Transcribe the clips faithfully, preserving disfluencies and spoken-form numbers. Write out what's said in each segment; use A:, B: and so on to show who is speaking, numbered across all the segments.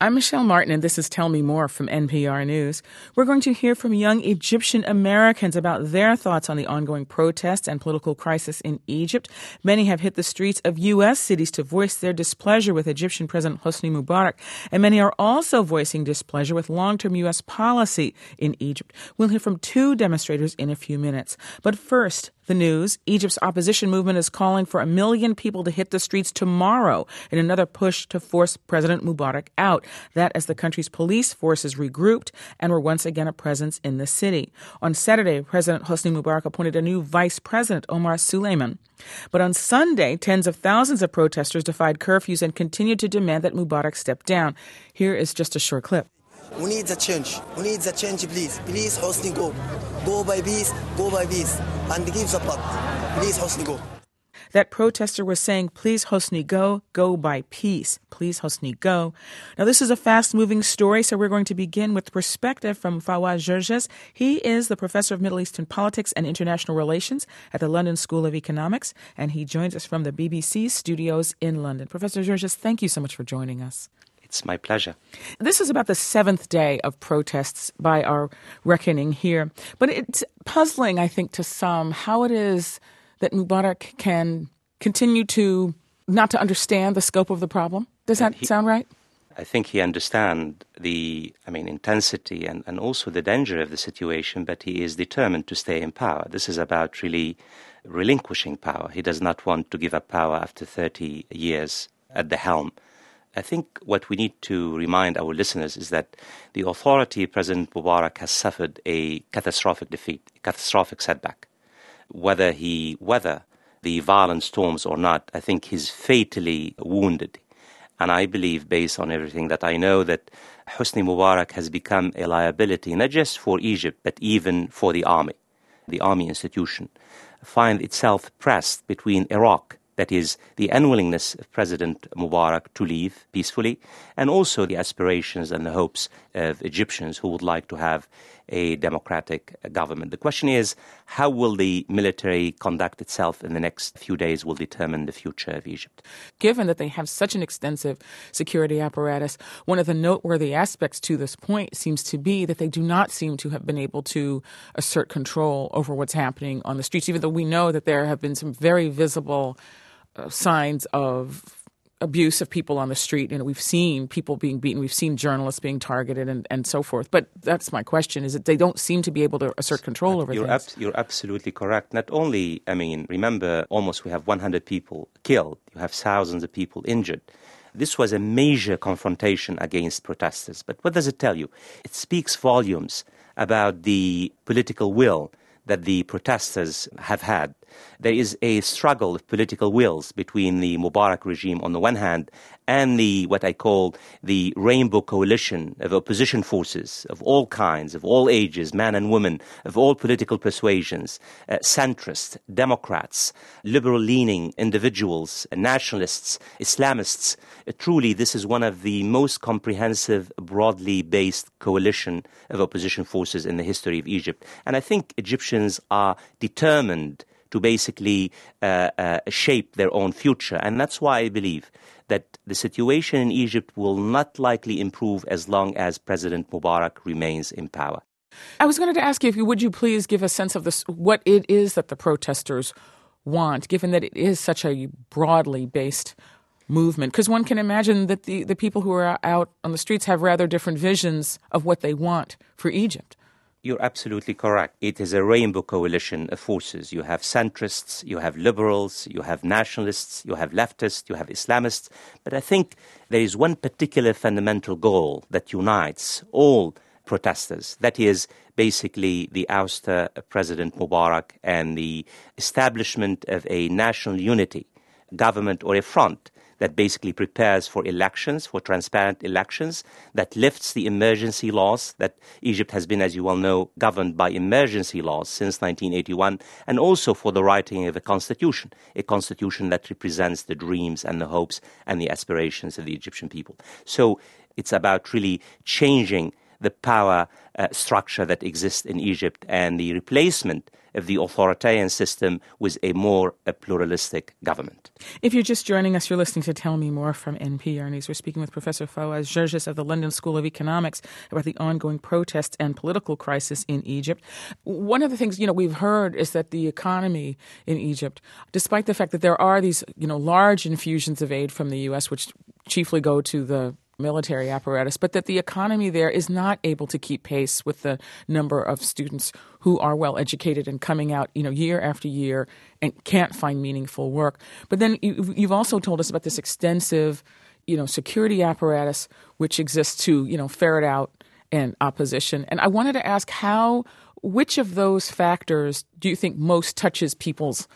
A: I'm Michelle Martin, and this is Tell Me More from N P R News. We're going to hear from young Egyptian Americans about their thoughts on the ongoing protests and political crisis in Egypt. Many have hit the streets of U S cities to voice their displeasure with Egyptian President Hosni Mubarak, and many are also voicing displeasure with long-term U S policy in Egypt. We'll hear from two demonstrators in a few minutes. But first, the news. Egypt's opposition movement is calling for a million people to hit the streets tomorrow in another push to force President Mubarak out. That as the country's police forces regrouped and were once again a presence in the city. On Saturday, President Hosni Mubarak appointed a new vice president, Omar Suleiman. But on Sunday, tens of thousands of protesters defied curfews and continued to demand that Mubarak step down. Here is just a short clip.
B: We need the change. We need the change, please. Please, Hosni, go. Go by peace, go by peace. And give the blood. Please, Hosni, go.
A: That protester was saying, please, Hosni, go, go by peace. Please, Hosni, go. Now, this is a fast-moving story, so we're going to begin with perspective from Fawaz Gerges. He is the professor of Middle Eastern politics and international relations at the London School of Economics, and he joins us from the B B C studios in London. Professor Gerges, thank you so much for joining us.
C: It's my pleasure.
A: This is about the seventh day of protests by our reckoning here. But it's puzzling, I think, to some how it is that Mubarak can continue to not to understand the scope of the problem. Does that he, sound right?
C: I think he understands the, I mean, intensity and, and also the danger of the situation, but he is determined to stay in power. This is about really relinquishing power. He does not want to give up power after thirty years at the helm. I think what we need to remind our listeners is that the authority President Mubarak has suffered a catastrophic defeat, a catastrophic setback. Whether he weather the violent storms or not, I think he's fatally wounded. And I believe, based on everything that I know, that Hosni Mubarak has become a liability, not just for Egypt, but even for the army. The army institution find itself pressed between Iraq, that is, the unwillingness of President Mubarak to leave peacefully, and also the aspirations and the hopes of Egyptians who would like to have a democratic government. The question is, how will the military conduct itself in the next few days will determine the future of Egypt.
A: Given that they have such an extensive security apparatus, one of the noteworthy aspects to this point seems to be that they do not seem to have been able to assert control over what's happening on the streets, even though we know that there have been some very visible uh, signs of abuse of people on the street. You know, we've seen people being beaten, we've seen journalists being targeted and, and so forth. But that's my question, is that they don't seem to be able to assert control over
C: you're
A: things.
C: Ab- you're absolutely correct. Not only, I mean, remember, almost we have one hundred people killed. You have thousands of people injured. This was a major confrontation against protesters. But what does it tell you? It speaks volumes about the political will that the protesters have had. There is a struggle of political wills between the Mubarak regime on the one hand and the what I call the rainbow coalition of opposition forces of all kinds, of all ages, men and women, of all political persuasions, uh, centrists, Democrats, liberal-leaning individuals, nationalists, Islamists. Uh, truly, this is one of the most comprehensive, broadly based coalition of opposition forces in the history of Egypt. And I think Egyptians are determined to basically uh, uh, shape their own future. And that's why I believe that the situation in Egypt will not likely improve as long as President Mubarak remains in power.
A: I was going to ask you, if you would you please give a sense of this, what it is that the protesters want, given that it is such a broadly based movement? Because one can imagine that the, the people who are out on the streets have rather different visions of what they want for Egypt.
C: You're absolutely correct. It is a rainbow coalition of forces. You have centrists, you have liberals, you have nationalists, you have leftists, you have Islamists. But I think there is one particular fundamental goal that unites all protesters. That is basically the ouster of President Mubarak and the establishment of a national unity, government or a front that basically prepares for elections, for transparent elections, that lifts the emergency laws, that Egypt has been, as you well know, governed by emergency laws since nineteen eighty-one, and also for the writing of a constitution, a constitution that represents the dreams and the hopes and the aspirations of the Egyptian people. So it's about really changing the power uh, structure that exists in Egypt and the replacement of the authoritarian system with a more a pluralistic government.
A: If you're just joining us, you're listening to Tell Me More from N P R News. We're speaking with Professor Fawaz Gerges of the London School of Economics about the ongoing protests and political crisis in Egypt. One of the things, you know, we've heard is that the economy in Egypt, despite the fact that there are these, you know, large infusions of aid from the U S, which chiefly go to the military apparatus, but that the economy there is not able to keep pace with the number of students who are well educated and coming out, you know, year after year and can't find meaningful work. But then you've also told us about this extensive, you know, security apparatus which exists to, you know, ferret out an opposition. And I wanted to ask how, which of those factors do you think most touches people's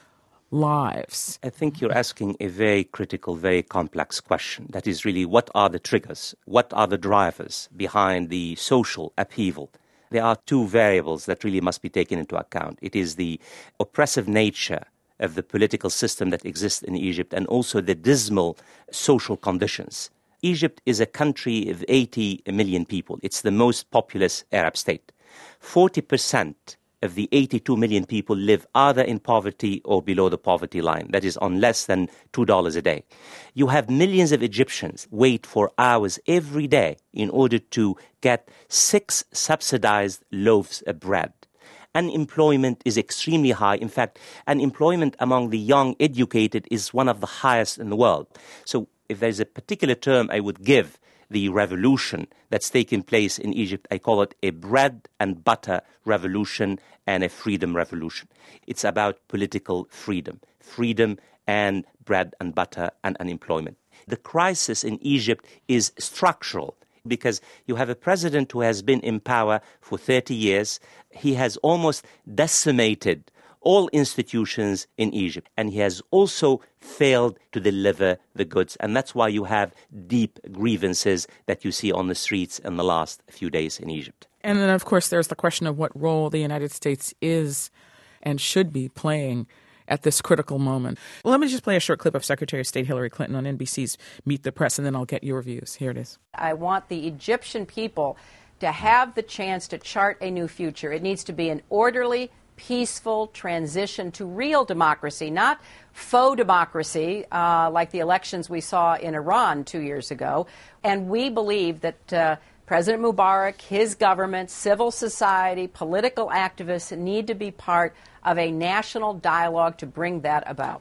A: lives?
C: I think you're asking a very critical, very complex question. That is really, what are the triggers? What are the drivers behind the social upheaval? There are two variables that really must be taken into account. It is the oppressive nature of the political system that exists in Egypt and also the dismal social conditions. Egypt is a country of eighty million people. It's the most populous Arab state. forty percent of the eighty-two million people live either in poverty or below the poverty line. That is on less than two dollars a day. You have millions of Egyptians wait for hours every day in order to get six subsidized loaves of bread. Unemployment is extremely high. In fact, unemployment among the young educated is one of the highest in the world. So if there's a particular term I would give the revolution that's taking place in Egypt, I call it a bread and butter revolution and a freedom revolution. It's about political freedom, freedom and bread and butter and unemployment. The crisis in Egypt is structural because you have a president who has been in power for thirty years. He has almost decimated all institutions in Egypt, and he has also failed to deliver the goods. And that's why you have deep grievances that you see on the streets in the last few days in Egypt.
A: And then, of course, there's the question of what role the United States is and should be playing at this critical moment. Well, let me just play a short clip of Secretary of State Hillary Clinton on N B C's Meet the Press, and then I'll get your views. Here it is.
D: I want the Egyptian people to have the chance to chart a new future. It needs to be an orderly, peaceful transition to real democracy, not faux democracy uh, like the elections we saw in Iran two years ago. And we believe that uh, President Mubarak, his government, civil society, political activists need to be part of a national dialogue to bring that about.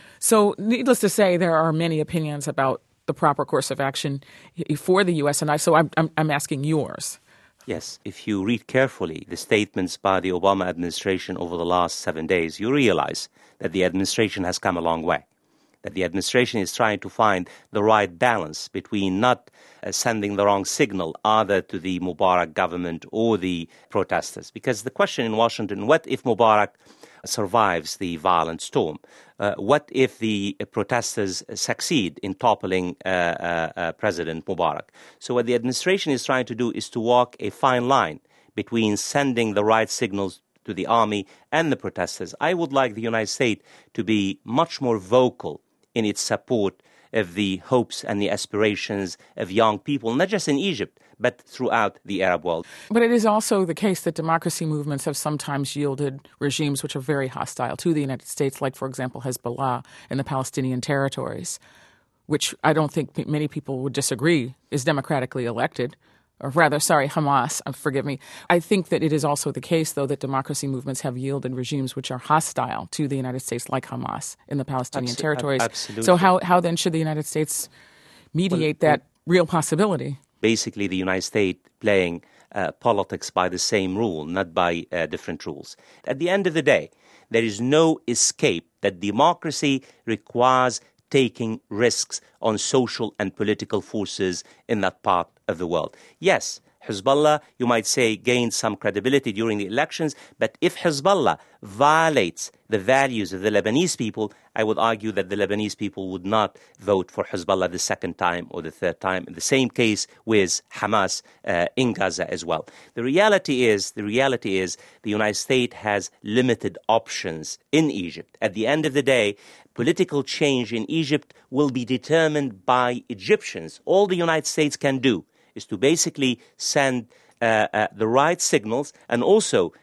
A: So needless to say, there are many opinions about the proper course of action for the U S, and I, so I'm, I'm, I'm asking yours.
C: Yes, if you read carefully the statements by the Obama administration over the last seven days, you realize that the administration has come a long way, that the administration is trying to find the right balance between not uh, sending the wrong signal either to the Mubarak government or the protesters. Because the question in Washington, what if Mubarak survives the violent storm? Uh, what if the uh, protesters succeed in toppling uh, uh, uh, President Mubarak? So what the administration is trying to do is to walk a fine line between sending the right signals to the army and the protesters. I would like the United States to be much more vocal in its support of the hopes and the aspirations of young people, not just in Egypt, but throughout the Arab world.
A: But it is also the case that democracy movements have sometimes yielded regimes which are very hostile to the United States, like, for example, Hezbollah in the Palestinian territories, which I don't think many people would disagree is democratically elected. Or rather, sorry, Hamas, uh, forgive me. I think that it is also the case, though, that democracy movements have yielded regimes which are hostile to the United States, like Hamas in the Palestinian
C: Absol-
A: territories.
C: Absolutely.
A: So how, how then should the United States mediate well, that well, real possibility?
C: Basically, the United States playing uh, politics by the same rule, not by uh, different rules. At the end of the day, there is no escape that democracy requires taking risks on social and political forces in that part of the world. Yes, Hezbollah, you might say, gained some credibility during the elections, but if Hezbollah violates the values of the Lebanese people, I would argue that the Lebanese people would not vote for Hezbollah the second time or the third time. In the same case with Hamas uh, in Gaza as well. The reality is, the reality is the United States has limited options in Egypt. At the end of the day, political change in Egypt will be determined by Egyptians. All the United States can do is to basically send uh, uh, the right signals and also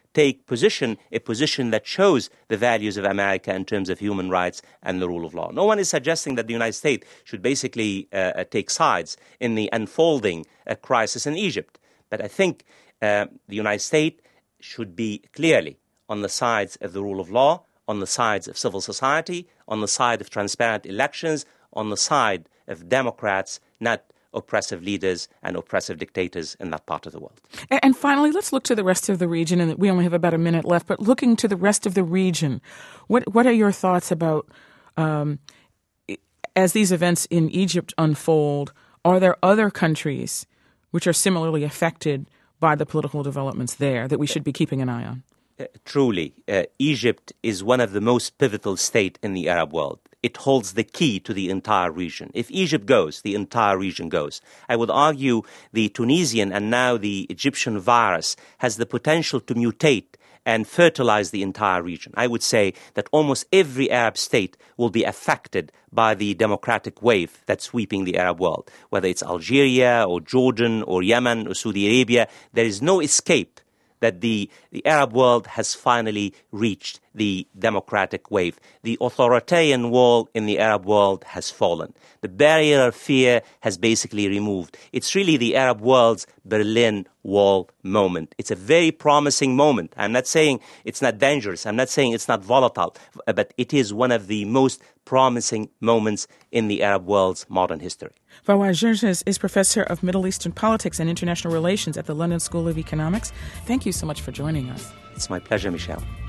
C: take position, a position that shows the values of America in terms of human rights and the rule of law. No one is suggesting that the United States should basically uh, take sides in the unfolding uh, crisis in Egypt. But I think uh, the United States should be clearly on the sides of the rule of law, on the sides of civil society, on the side of transparent elections, on the side of Democrats, not oppressive leaders and oppressive dictators in that part of the world.
A: And, and finally, let's look to the rest of the region. And we only have about a minute left, but looking to the rest of the region, what what are your thoughts about, um, as these events in Egypt unfold, are there other countries which are similarly affected by the political developments there that we should be keeping an eye on?
C: Uh, truly, uh, Egypt is one of the most pivotal states in the Arab world. It holds the key to the entire region. If Egypt goes, the entire region goes. I would argue the Tunisian and now the Egyptian virus has the potential to mutate and fertilize the entire region. I would say that almost every Arab state will be affected by the democratic wave that's sweeping the Arab world. Whether it's Algeria or Jordan or Yemen or Saudi Arabia, there is no escape that the, the Arab world has finally reached the democratic wave. The authoritarian wall in the Arab world has fallen. The barrier of fear has basically removed. It's really the Arab world's Berlin Wall moment. It's a very promising moment. I'm not saying it's not dangerous. I'm not saying it's not volatile, but it is one of the most promising moments in the Arab world's modern history.
A: Fawad Gerges is professor of Middle Eastern politics and international relations at the London School of Economics. Thank you so much for joining us.
C: It's my pleasure, Michelle.